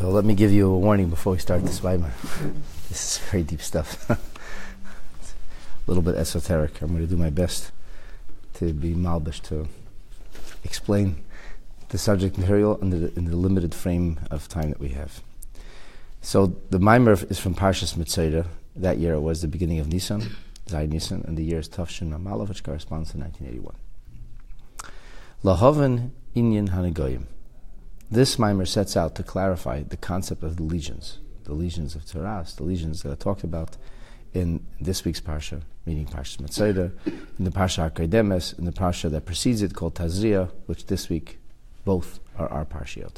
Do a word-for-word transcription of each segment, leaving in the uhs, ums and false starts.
So let me give you a warning before we start this Weimar. This is very deep stuff. It's a little bit esoteric. I'm going to do my best to be malbish, to explain the subject material in the, in the limited frame of time that we have. So the Weimar is from Parshas Mitzayda. That year it was the beginning of Nisan, Zay Nisan, and the year is Tafshin Mamala, which corresponds to nineteen eighty-one. Lahavan Inyan Hanagoyim. This Weimar sets out to clarify the concept of the legions, the legions of Taras, the legions that are talked about in this week's Parsha, meaning Parshas Mitzayda, in the Parsha HaKodemes, in the Parsha that precedes it called Tazria, which this week both are our Parshiot.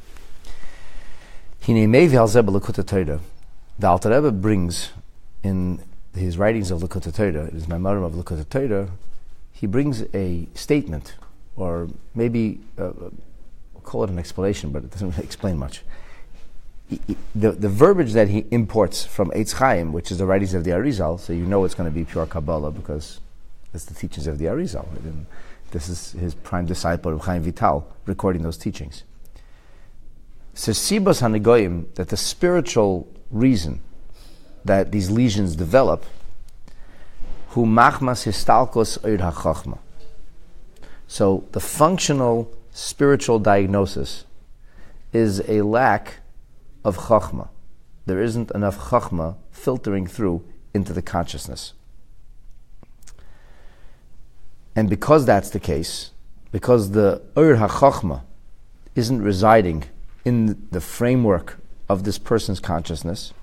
Hine Mevi al Zeh b'Likutei Torah. The Alter Rebbe brings in his writings of Likutei Torah, his Maimarim of Likutei Torah, he brings a statement, or maybe uh, we'll call it an explanation, but it doesn't really explain much. He, he, the, the verbiage that he imports from Eitz Chaim, which is the writings of the Arizal, so you know it's going to be pure Kabbalah because it's the teachings of the Arizal. And this is his prime disciple, Chaim Vital, recording those teachings. So Sibas Hanagoyim, that the spiritual reason that these lesions develop, hu machmas histalkos oid hachachma. So the functional spiritual diagnosis is a lack of chachma. There isn't enough chachma filtering through into the consciousness. And because that's the case, because the oid hachachma isn't residing in the framework of this person's consciousness,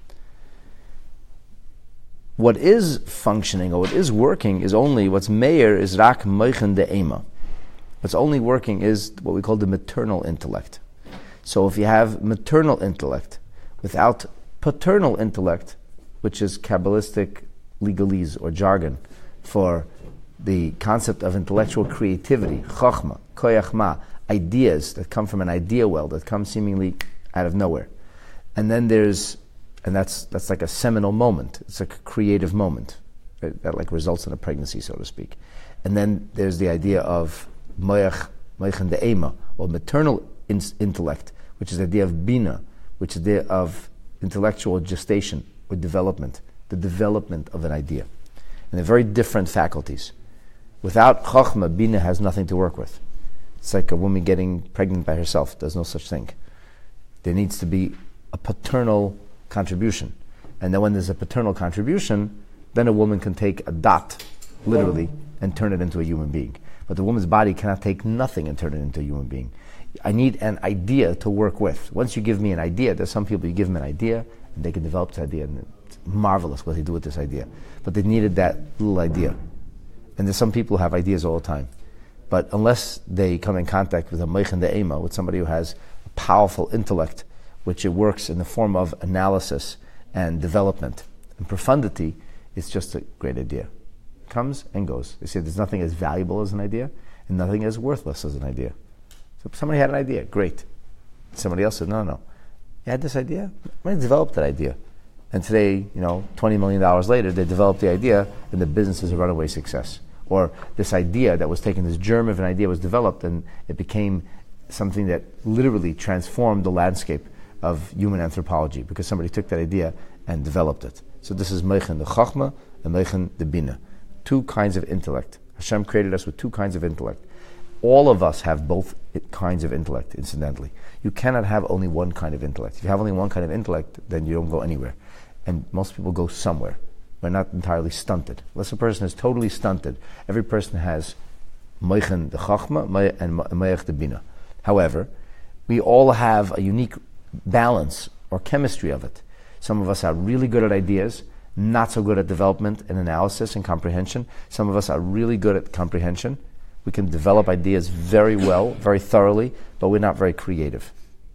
what is functioning or what is working is only what's meir is rak moichen de'ema. What's only working is what we call the maternal intellect. So if you have maternal intellect without paternal intellect, which is Kabbalistic legalese or jargon for the concept of intellectual creativity, chachma, koyach ma, ideas that come from an idea well, that come seemingly out of nowhere. And then there's And that's that's like a seminal moment. It's like a creative moment right? that like results in a pregnancy, so to speak. And then there's the idea of moyach, moichen de'ema, or maternal in- intellect, which is the idea of bina, which is the idea of intellectual gestation or development, the development of an idea. And they're very different faculties. Without chachma, bina has nothing to work with. It's like a woman getting pregnant by herself. There's no such thing. There needs to be a paternal contribution. And then when there's a paternal contribution, then a woman can take a dot, literally, and turn it into a human being. But the woman's body cannot take nothing and turn it into a human being. I need an idea to work with. Once you give me an idea, there's some people, you give them an idea, and they can develop this idea, and it's marvelous what they do with this idea. But they needed that little idea. And there's some people who have ideas all the time. But unless they come in contact with a moichen de'ema, with somebody who has a powerful intellect, which it works in the form of analysis and development and profundity, it's just a great idea. Comes and goes. They say there's nothing as valuable as an idea and nothing as worthless as an idea. So somebody had an idea, great. Somebody else said, no, no, you had this idea? I'm going to develop that idea. And today, you know, twenty million dollars later, they developed the idea and the business is a runaway success. Or this idea that was taken, this germ of an idea was developed and it became something that literally transformed the landscape of human anthropology because somebody took that idea and developed it. So this is Meichen the Chachma and Meichen the Bina. Two kinds of intellect. Hashem created us with two kinds of intellect. All of us have both kinds of intellect, incidentally. You cannot have only one kind of intellect. If you have only one kind of intellect, then you don't go anywhere. And most people go somewhere. We're not entirely stunted. Unless a person is totally stunted, every person has Meichen the Chachma and Meich the Bina. However, we all have a unique balance or chemistry of it. Some of us are really good at ideas, not so good at development and analysis and comprehension. Some of us are really good at comprehension. We can develop ideas very well, very thoroughly, but we're not very creative.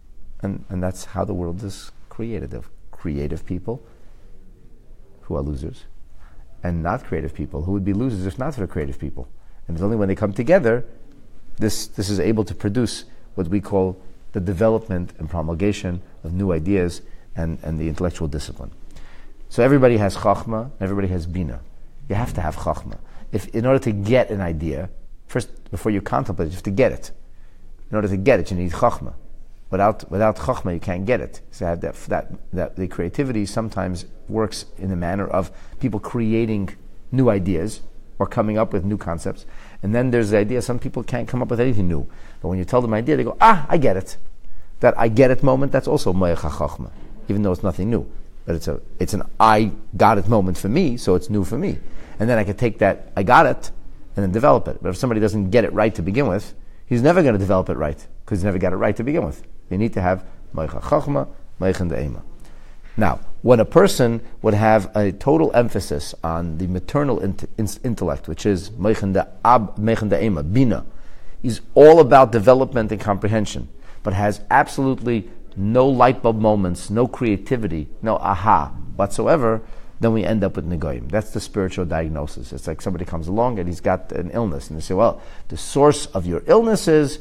And and that's how the world is created, of creative people who are losers, and not creative people who would be losers if not for the creative people. And it's only when they come together, this this is able to produce what we call the development and promulgation of new ideas and, and the intellectual discipline. So everybody has chachma, everybody has bina. You have to have chachma. If in order to get an idea, first before you contemplate it, you have to get it. In order to get it, you need chachma. Without without chachma, you can't get it. So that, that that the creativity sometimes works in the manner of people creating new ideas or coming up with new concepts. And then there's the idea some people can't come up with anything new. But when you tell them an idea, they go, ah, I get it. That I get it moment, that's also moyach chachma, even though it's nothing new. But it's a it's an I got it moment for me, so it's new for me. And then I can take that I got it and then develop it. But if somebody doesn't get it right to begin with, he's never going to develop it right because he's never got it right to begin with. You need to have moyach chachma, moyach de'ema. Now, when a person would have a total emphasis on the maternal int- in- intellect, which is moyach de'ema, bina, is all about development and comprehension, but has absolutely no light bulb moments, no creativity, no aha whatsoever, then we end up with negoyim. That's the spiritual diagnosis. It's like somebody comes along and he's got an illness, and they say, well, the source of your illness is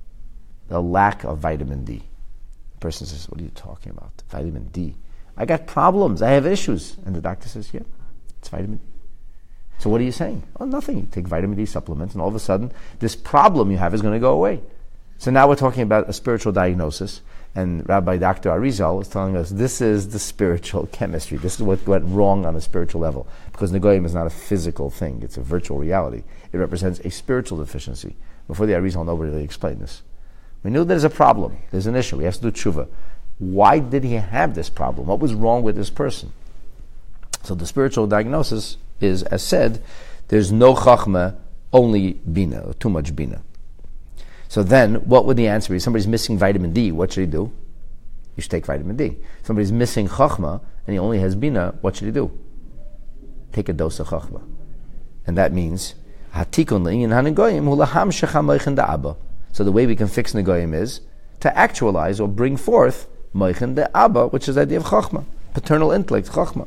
the lack of vitamin D. The person says, what are you talking about? Vitamin D. I got problems. I have issues. And the doctor says, yeah, it's vitamin D. So what are you saying? Oh, nothing. You take vitamin D supplements, and all of a sudden, this problem you have is going to go away. So now we're talking about a spiritual diagnosis, and Rabbi Doctor Arizal is telling us this is the spiritual chemistry. This is what went wrong on a spiritual level, because Negoyim is not a physical thing. It's a virtual reality. It represents a spiritual deficiency. Before the Arizal, nobody really explained this. We knew there's a problem. There's an issue. We have to do tshuva. Why did he have this problem? What was wrong with this person? So the spiritual diagnosis is, as said, there's no chachma, only bina, or too much bina. So then, what would the answer be? Somebody's missing vitamin D, what should he do? You should take vitamin D. Somebody's missing chachma, and he only has bina, what should he do? Take a dose of chachma. And that means, hatikon le'inyan hanegoyim hu laham shecha moichen da'aba. So the way we can fix negoyim is to actualize or bring forth moichen da'aba, which is the idea of chachma, paternal intellect, chachma.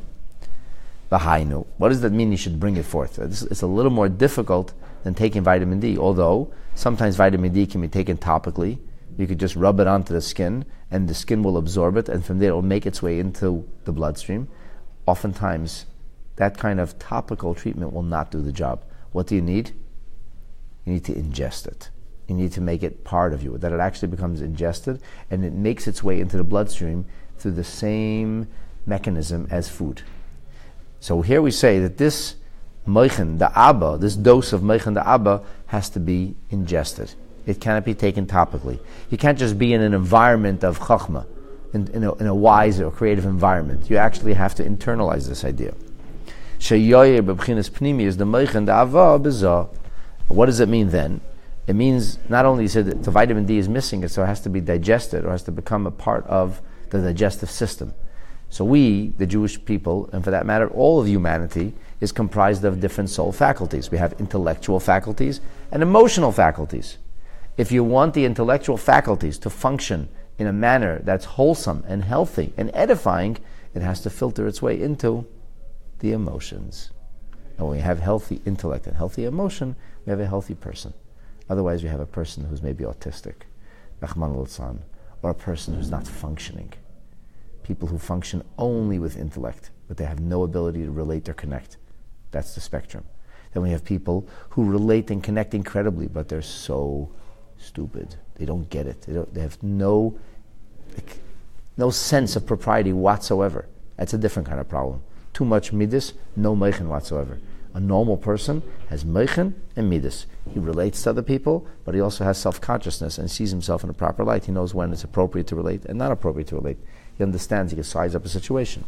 V'hainu. What does that mean you should bring it forth? It's a little more difficult than taking vitamin D, although sometimes vitamin D can be taken topically. You could just rub it onto the skin, and the skin will absorb it, and from there it will make its way into the bloodstream. Oftentimes, that kind of topical treatment will not do the job. What do you need? You need to ingest it. You need to make it part of you, that it actually becomes ingested, and it makes its way into the bloodstream through the same mechanism as food. So here we say that this moichen, the abba, this dose of moichen, the abba, has to be ingested. It cannot be taken topically. You can't just be in an environment of chachma, in, in, a, in a wise or creative environment. You actually have to internalize this idea. Sheyoyer b'bchinas pnimi is the moichen, the ava, b'zah. What does it mean then? It means not only is it that the vitamin D is missing, so it has to be digested or has to become a part of the digestive system. So we, the Jewish people, and for that matter, all of humanity, is comprised of different soul faculties. We have intellectual faculties and emotional faculties. If you want the intellectual faculties to function in a manner that's wholesome and healthy and edifying, it has to filter its way into the emotions. And when we have healthy intellect and healthy emotion, we have a healthy person. Otherwise, we have a person who's maybe autistic, Rahman al-San, or a person who's not functioning. People who function only with intellect, but they have no ability to relate or connect. That's the spectrum. Then we have people who relate and connect incredibly, but they're so stupid. They don't get it. They, don't, they have no, like, no sense of propriety whatsoever. That's a different kind of problem. Too much midas, no meichen whatsoever. A normal person has meichen and midas. He relates to other people, but he also has self-consciousness and sees himself in a proper light. He knows when it's appropriate to relate and not appropriate to relate. He understands, he can size up a situation.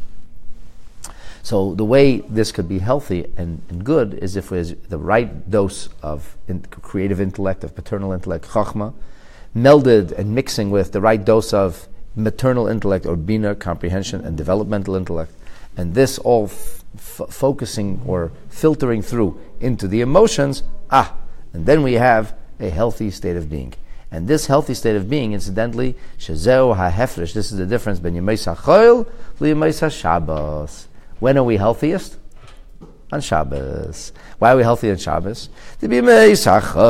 So the way this could be healthy and, and good is if there's the right dose of in, creative intellect, of paternal intellect, chachma, melded and mixing with the right dose of maternal intellect or bina, comprehension, and developmental intellect, and this all f- f- focusing or filtering through into the emotions, ah, and then we have a healthy state of being. And this healthy state of being, incidentally, shezeu ha'hefresh, this is the difference between Yemei Sachol Yemei Shabbos. When are we healthiest? On Shabbos. Why are we healthy on Shabbos? Because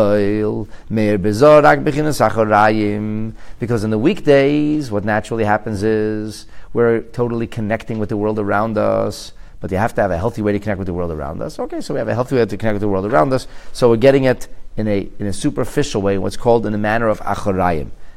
in the weekdays, what naturally happens is we're totally connecting with the world around us, but you have to have a healthy way to connect with the world around us. Okay, so we have a healthy way to connect with the world around us, so we're getting it in a in a superficial way, what's called in a manner of achorayim.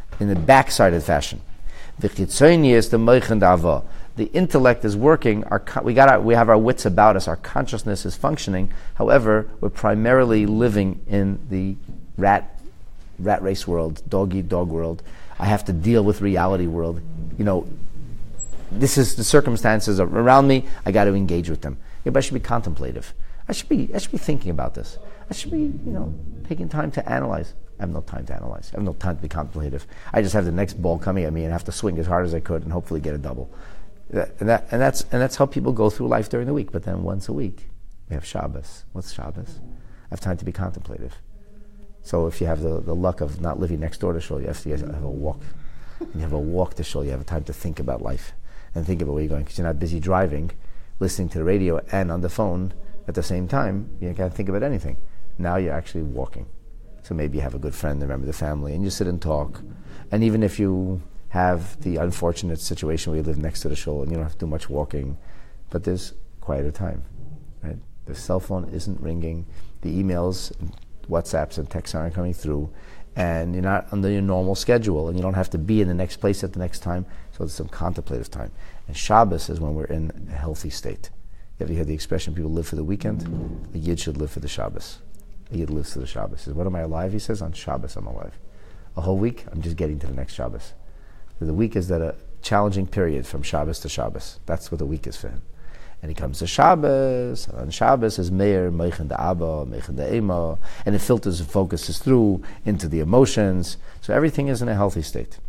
in a backsided fashion. V'chitzoni is the moichen da'ava. The intellect is working. Our we got our, we have our wits about us. Our consciousness is functioning. However, we're primarily living in the rat rat race world, dog eat dog world. I have to deal with reality world. You know, this is the circumstances around me. I got to engage with them. Yeah, but I should be contemplative. I should be I should be thinking about this. I should be you know taking time to analyze. I have no time to analyze. I have no time to be contemplative. I just have the next ball coming at me and have to swing as hard as I could and hopefully get a double. And, that, and that's and that's how people go through life during the week. But then once a week, we have Shabbos. What's Shabbos? I have time to be contemplative. So if you have the, the luck of not living next door to Shul, you have to have a walk. And you have a walk to Shul. You have time to think about life and think about where you're going, because you're not busy driving, listening to the radio and on the phone at the same time. You can't think about anything. Now you're actually walking. So maybe you have a good friend, a member of the family, and you sit and talk. And even if you have the unfortunate situation where you live next to the shul and you don't have to do much walking, but there's quieter time, right? The cell phone isn't ringing, the emails, WhatsApps and texts aren't coming through, and you're not under your normal schedule, and you don't have to be in the next place at the next time, so it's some contemplative time. And Shabbos is when we're in a healthy state. You ever hear the expression, people live for the weekend? A Yid should live for the Shabbos. A Yid lives for the Shabbos. He says, what am I alive? He says, on Shabbos I'm alive. A whole week, I'm just getting to the next Shabbos. The week is that a challenging period from Shabbos to Shabbos. That's what the week is for him. And he comes to Shabbos, and on Shabbos is Meir, Meichen de Abba, Meichen de Ema, and it filters and focuses through into the emotions. So everything is in a healthy state.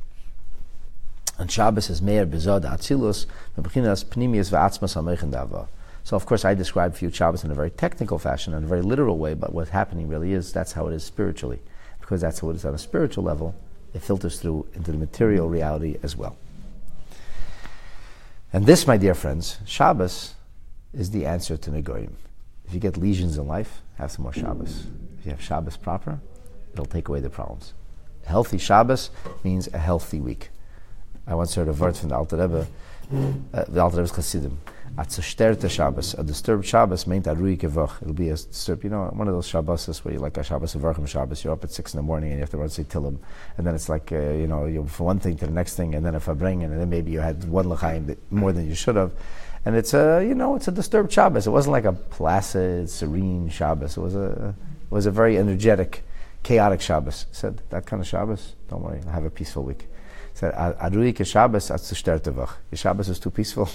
On Shabbos is Meir, Bezod, Atzilus, Mebechinas, Pnimius, V'atzmas, HaMeichen de Abba. So of course I describe for you Shabbos in a very technical fashion, in a very literal way, but what's happening really is, that's how it is spiritually. Because that's how it is on a spiritual level, it filters through into the material reality as well. And this, my dear friends, Shabbos is the answer to Negoyim. If you get lesions in life, have some more Shabbos. If you have Shabbos proper, it'll take away the problems. A healthy Shabbos means a healthy week. I once heard a word from the Alter Rebbe, uh, the Alter Rebbe's Chassidim. A zerstörte Shabbos, a disturbed Shabbos meant a ruhige Woche. It'll be a disturbed, you know, one of those Shabbos where you like a Shabbos of Varchim Shabbos, you're up at six in the morning and you have to run say Tillim. And then it's like, uh, you know, you from one thing to the next thing, and then if I bring in, and then maybe you had one l'chaim more than you should have. And it's a, you know, it's a disturbed Shabbos. It wasn't like a placid, serene Shabbos. It was a, it was a very energetic, chaotic Shabbos. He said, that kind of Shabbos, don't worry, I'll have a peaceful week. He said, a ruhige Shabbos, a zerstörte Woche. Your Shabbos is too peaceful.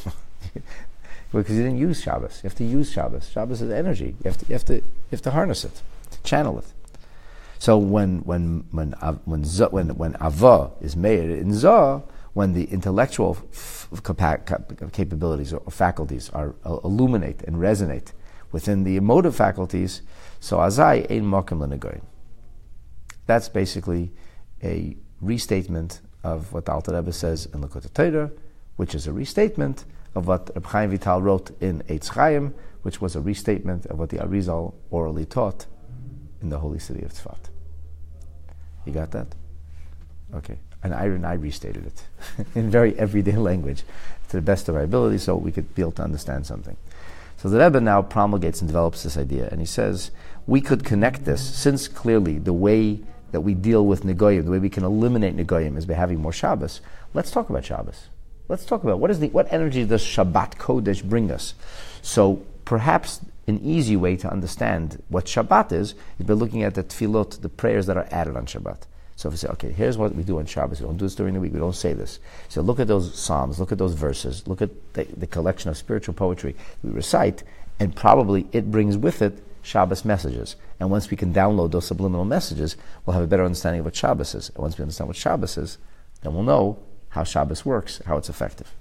Because you didn't use Shabbos. You have to use Shabbos. Shabbos is energy. You have to, you have to, you have to harness it, to channel it. So when when when when when when Ava is made in Zah, when the intellectual f- capa- capabilities or faculties are uh, illuminate and resonate within the emotive faculties, so Azai ein makom lenegoyim. That's basically a restatement of what the Alter Rebbe says in Likutei Torah, which is a restatement of what Reb Chaim Vital wrote in Eitz Chaim, which was a restatement of what the Arizal orally taught in the holy city of Tzfat. You got that? Okay. And I, and I restated it in very everyday language to the best of our ability so we could be able to understand something. So the Rebbe now promulgates and develops this idea, and he says, we could connect this, since clearly the way that we deal with Negoyim, the way we can eliminate Negoyim is by having more Shabbos. Let's talk about Shabbos. Let's talk about what is the what energy does Shabbat Kodesh bring us. So perhaps an easy way to understand what Shabbat is is by looking at the tefillot, the prayers that are added on Shabbat. So if we say, okay, here's what we do on Shabbos. We don't do this during the week. We don't say this. So look at those psalms. Look at those verses. Look at the, the collection of spiritual poetry we recite, and probably it brings with it Shabbos messages. And once we can download those subliminal messages, we'll have a better understanding of what Shabbos is. And once we understand what Shabbos is, then we'll know how Shabbos works, how it's effective.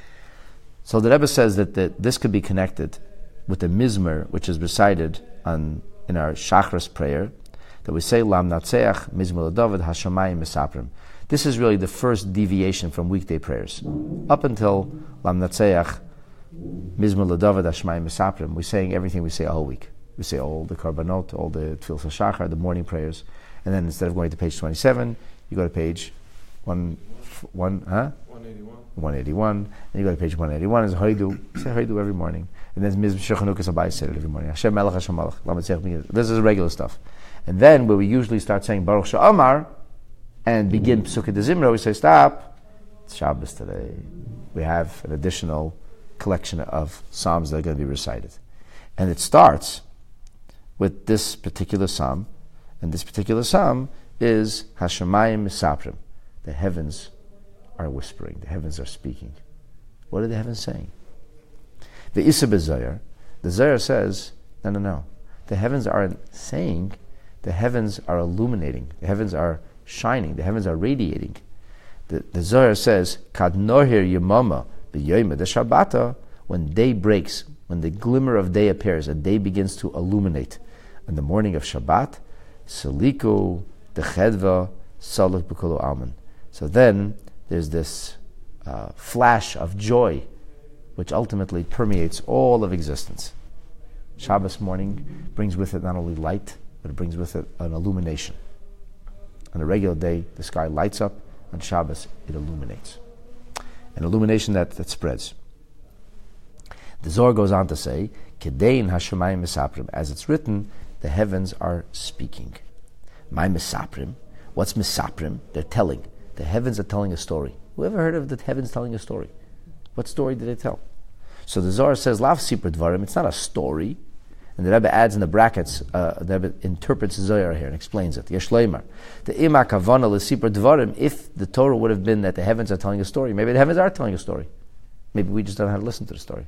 So the Rebbe says that the, this could be connected with the Mizmer, which is recited on in our Shachris prayer, that we say, Lam Natseach, Mizmer LeDavid, Hashamayim Mesaprim. This is really the first deviation from weekday prayers. Up until Lam Natseach, Mizmer LeDavid, Hashamayim Mesaprim, we're saying everything we say all week. We say all the Karbanot, all the Tfilas HaShachar, the morning prayers, and then instead of going to page twenty-seven, you go to page one, one, huh? one eighty-one. one eighty-one, and you go to page one eighty-one, is Haidu, say Haidu every morning, and then Mizm Shechanukas Abai said it every morning, Hashem Melech Hashem Melech, Lamed Tzech Miyad. This is regular stuff. And then where we usually start saying Baruch She'amar, and begin Pesukei de Zimra, we say, stop, it's Shabbos today. We have an additional collection of psalms that are going to be recited. And it starts with this particular psalm, and this particular psalm is Hashemayim Misaprim. The heavens are whispering, the heavens are speaking. What are the heavens saying? The Isa B'Zohar, the Zohar says, no, no, no. The heavens aren't saying, the heavens are illuminating, the heavens are shining, the heavens are radiating. The, the Zohar says, Kad Nohir Yemama B'Yoyma de Shabbata, when day breaks, when the glimmer of day appears, and day begins to illuminate. In the morning of Shabbat, Seliku Dechedva Saluk B'Kolu Alman. So then there's this uh, flash of joy, which ultimately permeates all of existence. Shabbos morning brings with it not only light, but it brings with it an illumination. On a regular day, the sky lights up. On Shabbos, it illuminates. An illumination that, that spreads. The Zohar goes on to say, Kedein Hashemayim Misaprim. As it's written, the heavens are speaking. My Misaprim. What's Misaprim? They're telling. The heavens are telling a story. Who ever heard of the heavens telling a story? What story did they tell? So the Zohar says, Lav Sipur Dvarim, it's not a story. And the Rebbe adds in the brackets, uh, the Rebbe interprets Zohar here and explains it. Yesh Leimar. The Ima Kavana L'Sipur Dvarim, if the Torah would have been that the heavens are telling a story, maybe the heavens are telling a story. Maybe we just don't know how to listen to the story.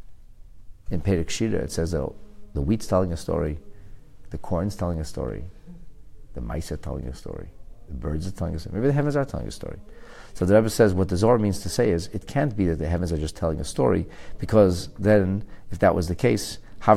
In Perek Shira, it says that the wheat's telling a story, the corn's telling a story, the mice are telling a story, the birds are telling a story. Maybe the heavens are telling a story. So the Rebbe says what the Zohar means to say is, it can't be that the heavens are just telling a story, because then, if that was the case,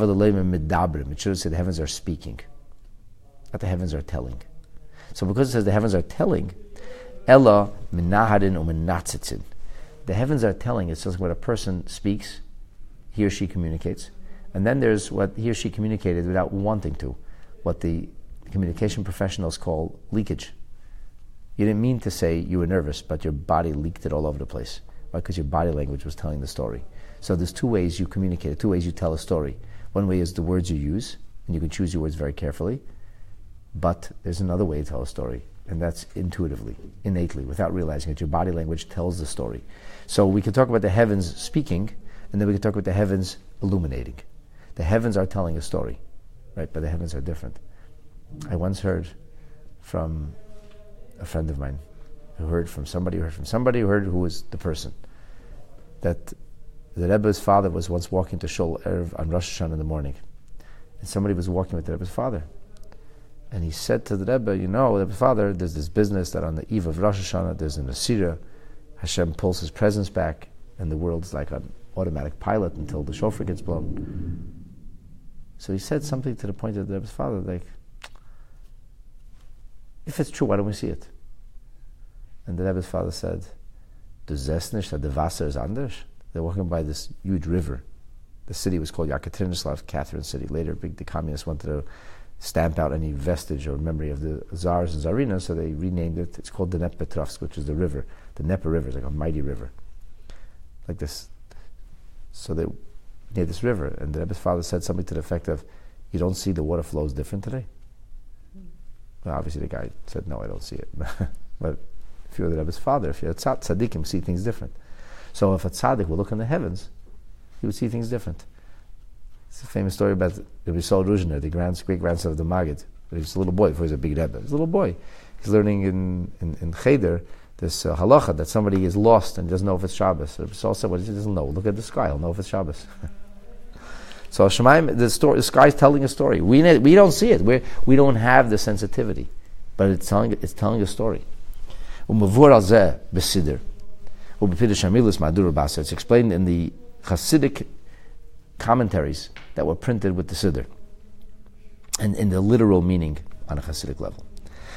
it should have said the heavens are speaking, not the heavens are telling. So because it says the heavens are telling, Ella minaharin u'minatzitzin. The heavens are telling, it says when a person speaks, he or she communicates, and then there's what he or she communicated without wanting to, what the communication professionals call leakage. You didn't mean to say you were nervous, but your body leaked it all over the place. Why? Because your body language was telling the story. So there's two ways you communicate, two ways you tell a story. One way is the words you use, and you can choose your words very carefully. But there's another way to tell a story, and that's intuitively, innately, without realizing it. Your body language tells the story. So we can talk about the heavens speaking, and then we can talk about the heavens illuminating. The heavens are telling a story, right? But the heavens are different. I once heard from a friend of mine who heard from somebody who heard from somebody who heard who was the person, that the Rebbe's father was once walking to Shul Erev on Rosh Hashanah in the morning, and somebody was walking with the Rebbe's father, and he said to the Rebbe, you know, Rebbe's father, there's this business that on the eve of Rosh Hashanah there's an Asira, Hashem pulls his presence back, and the world's like an automatic pilot until the shofar gets blown. So he said something to the point of the Rebbe's father, like, if it's true, why don't we see it? And the Rebbe's father said, Du zest nicht, the Wasser is anders. They're walking by this huge river. The city was called Yekaterinoslav, Catherine City. Later, big, the communists wanted to stamp out any vestige or memory of the Tsars and Tsarinas, so they renamed it. It's called the Dnepr, which is the river. The Dnepr River is like a mighty river. Like this. So they near this river, and the Rebbe's father said something to the effect of, you don't see the water flows different today? Well, obviously the guy said, no, I don't see it. But if you're the Rebbe's father, if you're a tzad, tzaddikim, see things different. So if a tzaddik would look in the heavens, he would see things different. It's a famous story about Rabbi Sol Ruzhner, the grand, great-grandson of the Maggid. He was a little boy before he was a big Rebbe. He was a little boy. He's learning in, in, in Cheder this uh, halacha that somebody is lost and doesn't know if it's Shabbos. Rabbi Sol said, well, he doesn't know. Look at the sky. He'll know if it's Shabbos. So Shemaim, the story, the sky's telling a story. We we don't see it. We we don't have the sensitivity, but it's telling it's telling a story. It's explained in the Hasidic commentaries that were printed with the Siddur, and in the literal meaning on a Hasidic level.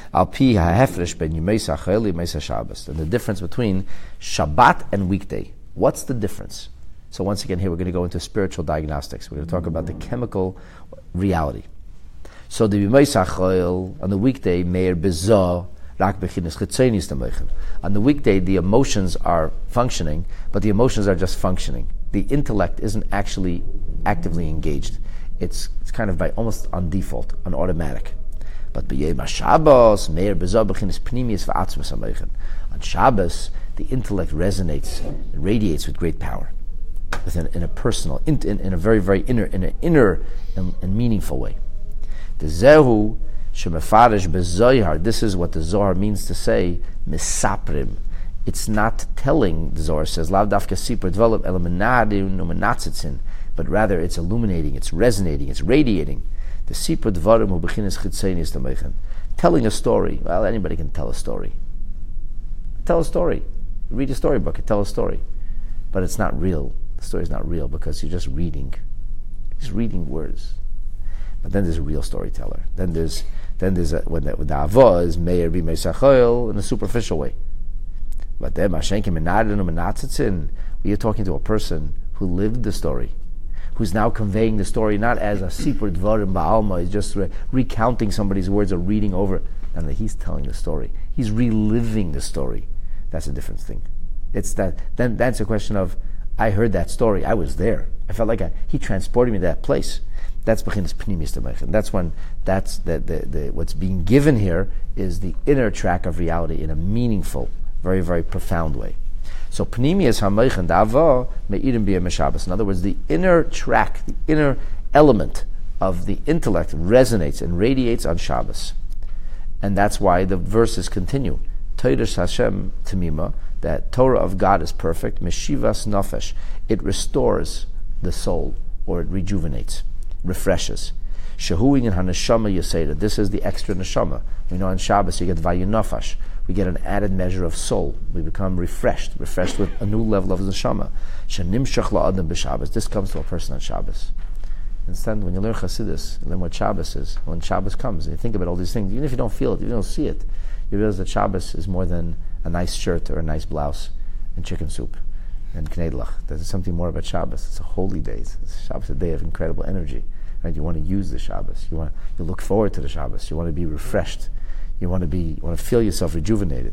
And the difference between Shabbat and weekday. What's the difference? So once again, here we're going to go into spiritual diagnostics. We're going to talk about the chemical reality. So the on the weekday, meir bezah rak bechinas chetzenis demochen. On the weekday, the emotions are functioning, but the emotions are just functioning. The intellect isn't actually actively engaged. It's it's kind of by almost on default, on automatic. But b'yom Shabbos, meir b'zeh b'chinas pnimius v'atzmus hamoichin. On Shabbos, the intellect resonates, it radiates with great power, within in a personal, in, in, in a very, very inner, in an inner and, and meaningful way. The zehu shemefarish b'zohar. This is what the Zohar means to say misaprim. It's not telling. The Zohar says lav dafka sipur develop eliminadu numenatzitzin, but rather it's illuminating, it's resonating, it's radiating. The sipur dvarim hu b'chinas chitzenis d'meichen. Telling a story. Well, anybody can tell a story. Tell a story. Read a storybook and tell a story, but it's not real. The story is not real because you're just reading, just reading words. But then there's a real storyteller. Then there's then there's a, when the, when the avah is meir b'mei sachoil in a superficial way. But then mashenkim menadenu menatzitzin, you're talking to a person who lived the story, who's now conveying the story not as a sipur dvarim ba'alma, he's just re- recounting somebody's words or reading over, and he's telling the story. He's reliving the story. That's a different thing. It's that then that's a question of, I heard that story, I was there. I felt like I, he transported me to that place. That's b'chinas pnimis d'meichen. That's when that's the, the, the what's being given here is the inner track of reality in a meaningful, very, very profound way. So pnimius hamoichin da'avah me'irim b'yom Shabbos. In other words, the inner track, the inner element of the intellect resonates and radiates on Shabbos. And that's why the verses continue. Toiras Hashem Tamima, that Torah of God is perfect. Meshivas nafesh, it restores the soul, or it rejuvenates, refreshes. Shehuing in haneshama yaseda, this is the extra neshama. We know on Shabbos you get vayu nafash. We get an added measure of soul. We become refreshed, refreshed with a new level of neshama. Shenimshach la'adam b'Shabbos. This comes to a person on Shabbos. Instead, when you learn Chassidus, you learn what Shabbos is. When Shabbos comes, and you think about all these things, even if you don't feel it, if you don't see it, you realize that Shabbos is more than a nice shirt or a nice blouse and chicken soup and knedlach. There's something more about Shabbos. It's a holy day. It's, Shabbos is a day of incredible energy. Right? You want to use the Shabbos. You want you look forward to the Shabbos. You want to be refreshed. You want to be you want to feel yourself rejuvenated.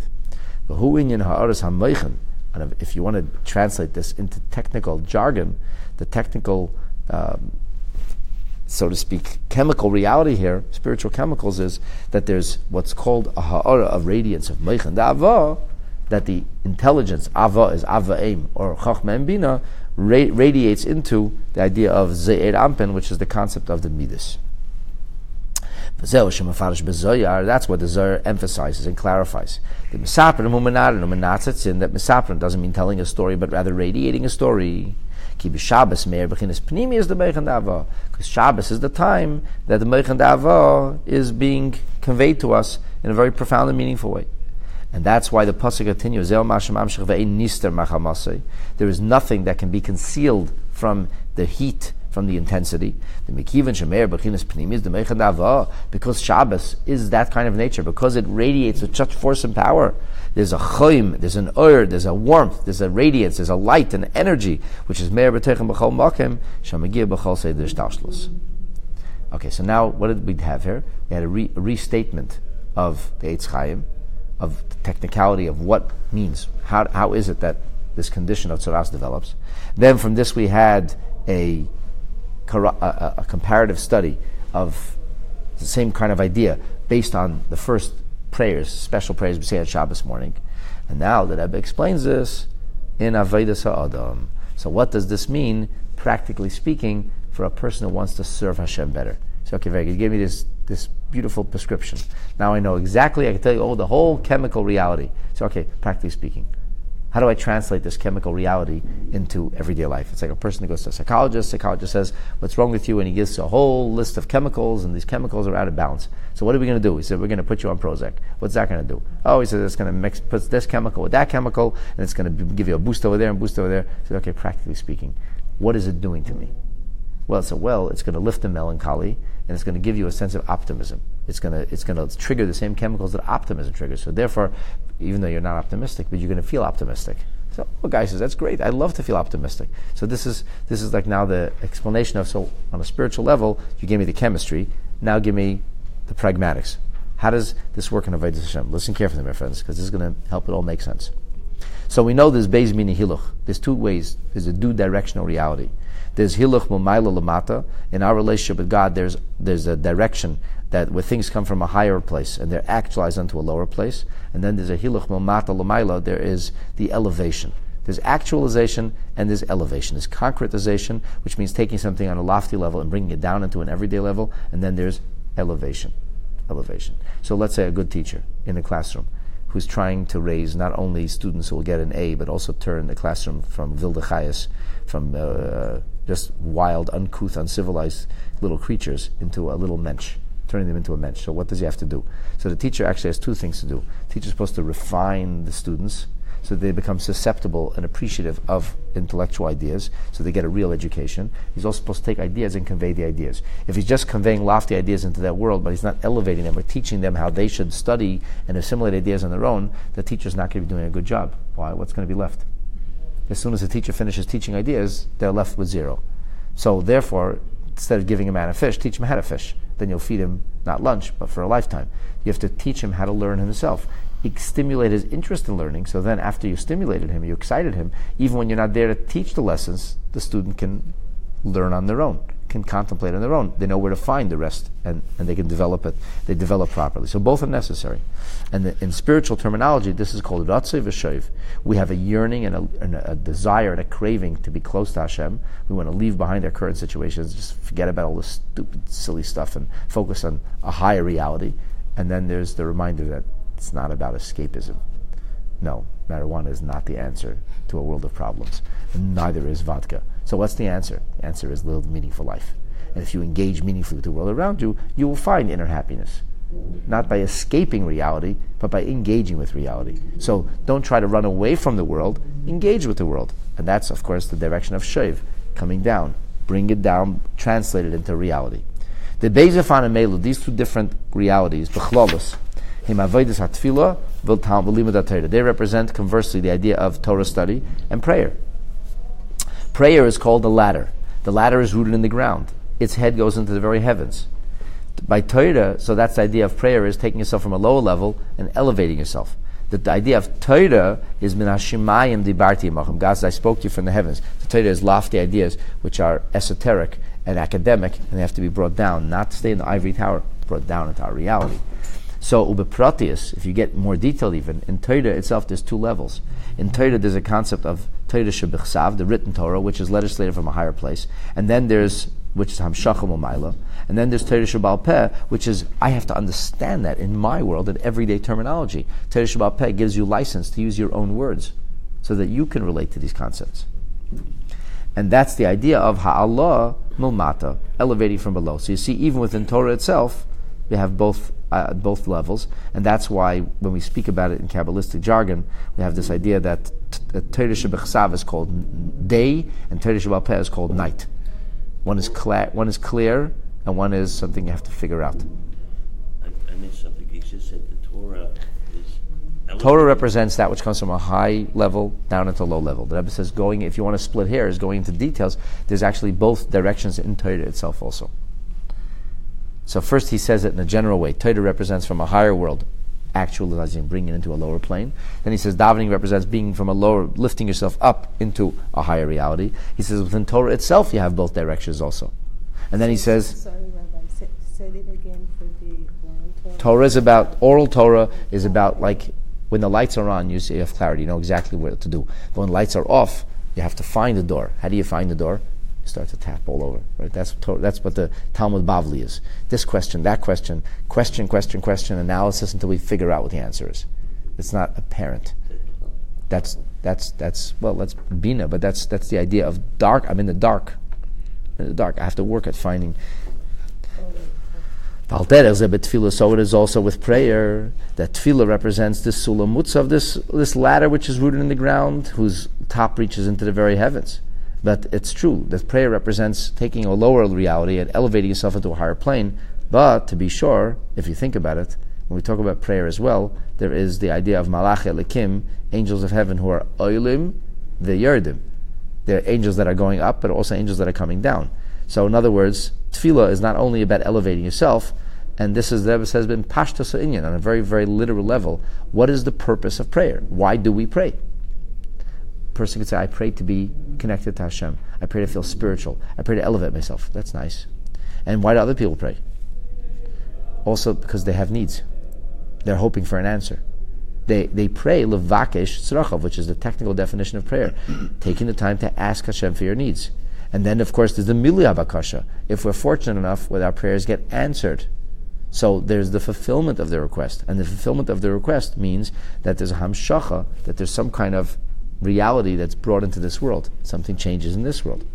And if you want to translate this into technical jargon, the technical um, so to speak, chemical reality here, spiritual chemicals, is that there's what's called a ha'ara of radiance of meichen da'avah, that the intelligence, avah is ava'im, or chachma and bina, ra- radiates into the idea of ze'er ampen, which is the concept of the midas. That's what the Zohar emphasizes and clarifies. The misapran humanatzitzin, that misapran doesn't mean telling a story, but rather radiating a story. Because Shabbos is the time that the Meichen Da'avah is being conveyed to us in a very profound and meaningful way. And that's why the Pasuk continues, there is nothing that can be concealed from the heat, from the intensity. Because Shabbos is that kind of nature, because it radiates with such force and power. There's a choim, there's an oir, there's a warmth, there's a radiance, there's a light and energy, which is meir b'techem b'chol makim, shamagir b'chol seder shtalshlus. Okay, so now what did we have here? We had a, re- a restatement of the Eitz Chaim, of the technicality of what means, how how is it that this condition of tzoras develops. Then from this we had a, a, a comparative study of the same kind of idea based on the first prayers, special prayers we say on Shabbos morning. And now the Rebbe explains this in Avodas HaAdam. So what does this mean, practically speaking, for a person who wants to serve Hashem better? So okay, very good. You gave me this this beautiful prescription. Now I know exactly, I can tell you, oh, the whole chemical reality. So okay, practically speaking, how do I translate this chemical reality into everyday life? It's like a person who goes to a psychologist, psychologist says, what's wrong with you? And he gives a whole list of chemicals, and these chemicals are out of balance. So what are we going to do? He said, we're going to put you on Prozac. What's that going to do? Oh, he says, it's going to mix, puts this chemical with that chemical, and it's going to give you a boost over there and boost over there. He said, okay, practically speaking, what is it doing to me? Well, so well, it's going to lift the melancholy, and it's going to give you a sense of optimism. It's going to it's going to trigger the same chemicals that optimism triggers. So therefore, even though you're not optimistic, but you're going to feel optimistic. So a guy says, that's great. I love to feel optimistic. So this is this is like now the explanation of, so on a spiritual level, you gave me the chemistry, now give me the pragmatics. How does this work in Avodas Hashem? Listen carefully, my friends, because this is going to help it all make sense. So we know there's Beis Mina Hiluch. There's two ways. There's a two-directional reality. There's hiluch mumayla lamata. In our relationship with God, there's there's a direction that where things come from a higher place and they're actualized onto a lower place. And then there's a hiluch mumata lamayla. There is the elevation. There's actualization and there's elevation. There's concretization, which means taking something on a lofty level and bringing it down into an everyday level. And then there's elevation. Elevation. So let's say a good teacher in a classroom who's trying to raise not only students who will get an A, but also turn the classroom from wilde chayes, from uh, just wild, uncouth, uncivilized little creatures into a little mensch, turning them into a mensch. So what does he have to do? So the teacher actually has two things to do. The teacher's supposed to refine the students so they become susceptible and appreciative of intellectual ideas, so they get a real education. He's also supposed to take ideas and convey the ideas. If he's just conveying lofty ideas into that world, but he's not elevating them or teaching them how they should study and assimilate ideas on their own, the teacher's not going to be doing a good job. Why? What's going to be left? As soon as the teacher finishes teaching ideas, they're left with zero. So therefore, instead of giving a man a fish, teach him how to fish. Then you'll feed him not lunch, but for a lifetime. You have to teach him how to learn himself. Stimulate his interest in learning, so then after you stimulated him, you excited him, even when you're not there to teach the lessons, the student can learn on their own, can contemplate on their own. They know where to find the rest, and, and they can develop it. They develop properly. So both are necessary. And the, in spiritual terminology, this is called ratzei v'shoiv. We have a yearning and a, and a desire and a craving to be close to Hashem. We want to leave behind our current situations, just forget about all this stupid, silly stuff and focus on a higher reality. And then there's the reminder that it's not about escapism. No, marijuana is not the answer to a world of problems. And neither is vodka. So what's the answer? The answer is live a meaningful life. And if you engage meaningfully with the world around you, you will find inner happiness. Not by escaping reality, but by engaging with reality. So don't try to run away from the world, engage with the world. And that's, of course, the direction of Shoiv, coming down. Bring it down, translate it into reality. The Beizefan and Melu, these two different realities, B'chlolos, they represent, conversely, the idea of Torah study and prayer. Prayer is called the ladder. The ladder is rooted in the ground. Its head goes into the very heavens. By Torah, so that's the idea of prayer, is taking yourself from a lower level and elevating yourself. The, the idea of Torah is min hashimayim dibarti imachem. God says, I spoke to you from the heavens. The Torah is lofty ideas which are esoteric and academic, and they have to be brought down, not to stay in the ivory tower, brought down into our reality. So, ubepratius, if you get more detailed even, in Torah itself there's two levels. In Torah there's a concept of Torah shebichsav, the written Torah, which is legislated from a higher place. And then there's, which is hamshachim u'mayla. And then there's Torah shebal peh, which is, I have to understand that in my world, in everyday terminology. Torah shebal peh gives you license to use your own words, so that you can relate to these concepts. And that's the idea of ha'allah milmata, elevating from below. So you see, even within Torah itself, we have both uh, both levels, and that's why when we speak about it in Kabbalistic jargon, we have this idea that t- Torah shebechsav is called day, and Torah shebal peh is called night. One is cla- one is clear, and one is something you have to figure out. I, I missed something. You just said the Torah is... Torah represents that which comes from a high level down into a low level. The Rebbe says, going, if you want to split hairs, going into details, there's actually both directions in Torah itself also. So first he says it in a general way. Torah represents from a higher world, actualizing, bringing it into a lower plane. Then he says davening represents being from a lower, lifting yourself up into a higher reality. He says within Torah itself you have both directions also. And then he says... Sorry, Rabbi, say, say it again for the oral Torah. Torah is about, oral Torah is about like, when the lights are on, you, see, you have clarity, you know exactly what to do. But when the lights are off, you have to find the door. How do you find the door? You start to tap all over, right? That's what, that's what the Talmud Bavli is. This question, that question, question, question, question, analysis until we figure out what the answer is. It's not apparent. That's that's that's well, that's bina, but that's that's the idea of dark. I'm in the dark. In the dark. I have to work at finding. So it is also with prayer that tefillah represents this sulam mutza of this this ladder which is rooted in the ground, whose top reaches into the very heavens. But it's true that prayer represents taking a lower reality and elevating yourself into a higher plane. But to be sure, if you think about it, when we talk about prayer as well, there is the idea of malach elikim, angels of heaven who are oilim v'yerdim. They're angels that are going up, but also angels that are coming down. So in other words, tefillah is not only about elevating yourself, and this is, the Rebbe says, been pashtus inyan on a very, very literal level. What is the purpose of prayer? Why do we pray? person could say, I pray to be connected to Hashem. I pray to feel spiritual. I pray to elevate myself. That's nice. And why do other people pray? Also because they have needs. They're hoping for an answer. They they pray levakesh tzrachav, which is the technical definition of prayer, taking the time to ask Hashem for your needs. And then, of course, there's the milui habakasha. If we're fortunate enough, where our prayers get answered, so there's the fulfillment of the request, and the fulfillment of the request means that there's a hamshacha, that there's some kind of reality that's brought into this world. Something changes in this world,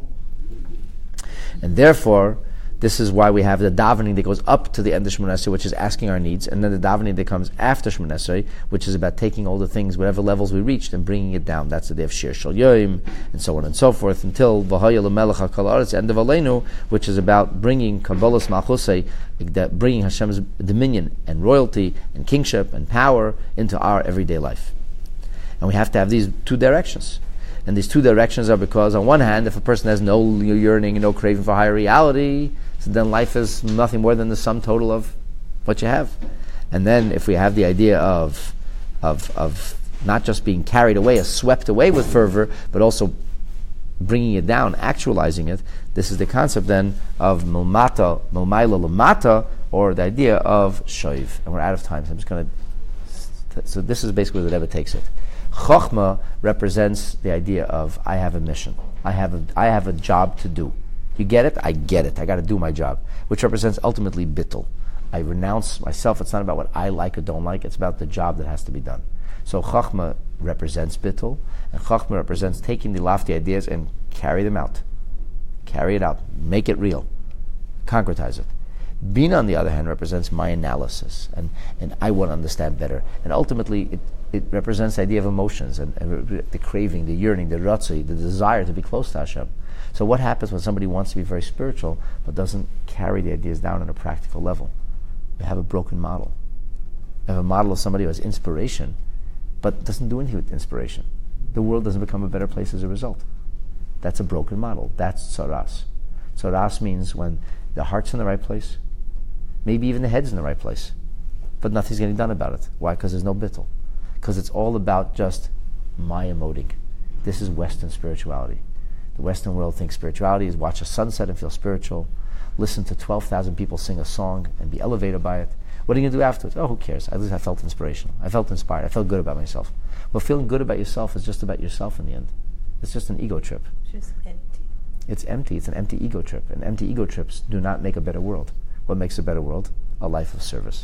and therefore, this is why we have the davening that goes up to the end of Shemoneh Esrei, which is asking our needs, and then the davening that comes after Shemoneh Esrei, which is about taking all the things, whatever levels we reached, and bringing it down. That's the day of Shir Shal Yoim, and so on and so forth, until V'haya L'melech HaKol Haaretz, the end of Aleinu, which is about bringing Kabbalas Malchusei, that bringing Hashem's dominion and royalty and kingship and power into our everyday life. And we have to have these two directions. And these two directions are because, on one hand, if a person has no yearning and no craving for higher reality, so then life is nothing more than the sum total of what you have. And then if we have the idea of of of not just being carried away, swept away with fervor, but also bringing it down, actualizing it, this is the concept then of milmata, milmaila lamata, or the idea of shoiv. And we're out of time, so I'm just going to... So this is basically where the Rebbe takes it. Chochmah represents the idea of, I have a mission. I have a, I have a job to do. You get it? I get it. I got to do my job. Which represents ultimately bittul. I renounce myself. It's not about what I like or don't like. It's about the job that has to be done. So Chachma represents bittul, and Chachma represents taking the lofty ideas and carry them out. Carry it out. Make it real. Concretize it. Bina, on the other hand, represents my analysis, and, and I want to understand better. And ultimately, it, it represents the idea of emotions, and, and the craving, the yearning, the ratzi, the desire to be close to Hashem. So what happens when somebody wants to be very spiritual, but doesn't carry the ideas down on a practical level? We have a broken model. We have a model of somebody who has inspiration, but doesn't do anything with inspiration. The world doesn't become a better place as a result. That's a broken model. That's tzaras. Tzaras means when the heart's in the right place, maybe even the head's in the right place, but nothing's getting done about it. Why? Because there's no bittul. Because it's all about just my emoting. This is Western spirituality. The Western world thinks spirituality is watch a sunset and feel spiritual, listen to twelve thousand people sing a song and be elevated by it. What are you going to do afterwards? Oh, who cares? At least I felt inspirational. I felt inspired. I felt good about myself. Well, feeling good about yourself is just about yourself in the end. It's just an ego trip. Just empty. It's empty. It's an empty ego trip. And empty ego trips do not make a better world. What makes a better world? A life of service.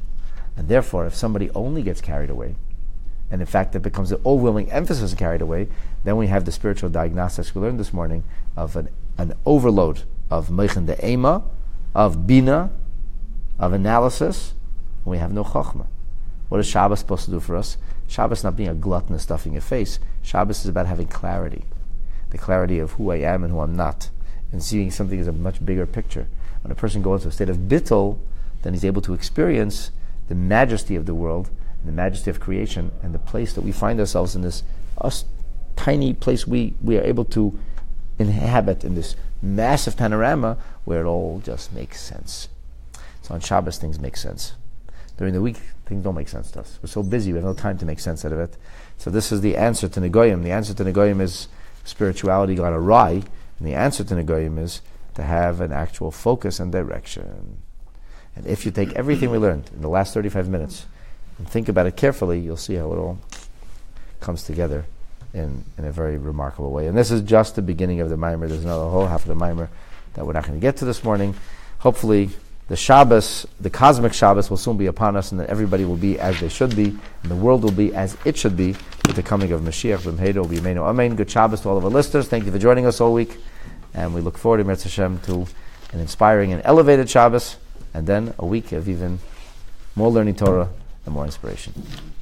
And therefore, if somebody only gets carried away, and in fact it becomes an overwhelming emphasis on carried away, then we have the spiritual diagnostics we learned this morning of an, an overload of meichen de'ema, of bina, of analysis, and we have no chokhmah. What is Shabbos supposed to do for us? Shabbos not being a glutton and stuffing your face. Shabbos is about having clarity. The clarity of who I am and who I'm not. And seeing something as a much bigger picture. When a person goes into a state of bittul, then he's able to experience the majesty of the world, and the majesty of creation, and the place that we find ourselves in, this us tiny place we, we are able to inhabit in this massive panorama where it all just makes sense. So on Shabbos things make sense. During the week things don't make sense to us. We're so busy we have no time to make sense out of it. So this is the answer to Negoyim. The answer to Negoyim is spirituality gone awry, and the answer to Negoyim is to have an actual focus and direction. And if you take everything we learned in the last thirty-five minutes and think about it carefully, you'll see how it all comes together in, in a very remarkable way. And this is just the beginning of the Maimer. There's another whole half of the Maimer that we're not going to get to this morning. Hopefully the Shabbos, the cosmic Shabbos, will soon be upon us, and that everybody will be as they should be, and the world will be as it should be with the coming of Mashiach. B'mhedo b'yimeinu amen. Good Shabbos to all of our listeners. Thank you for joining us all week, and we look forward to Mirz Hashem to an inspiring and elevated Shabbos, and then a week of even more learning Torah and more inspiration.